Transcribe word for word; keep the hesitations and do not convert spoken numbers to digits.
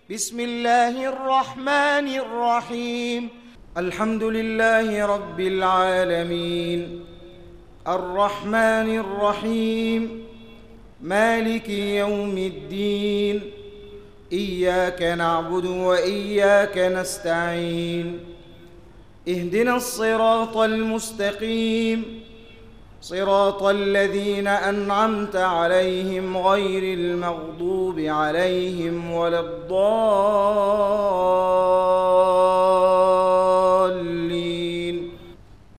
بسم الله الرحمن الرحيم. الحمد لله رب العالمين، الرحمن الرحيم، مالك يوم الدين، إياك نعبد وإياك نستعين، اهدنا الصراط المستقيم، صراط الذين أنعمت عليهم غير المغضوب عليهم ولا الضالين.